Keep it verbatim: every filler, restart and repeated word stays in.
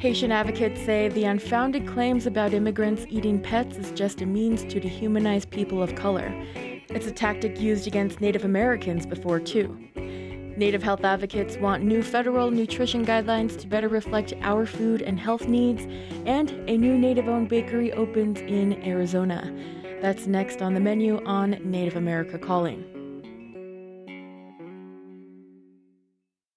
Patient advocates say the unfounded claims about immigrants eating pets is just a means to dehumanize people of color. It's a tactic used against Native Americans before, too. Native health advocates want new federal nutrition guidelines to better reflect our food and health needs, and a new Native-owned bakery opens in Arizona. That's next on the menu on Native America Calling.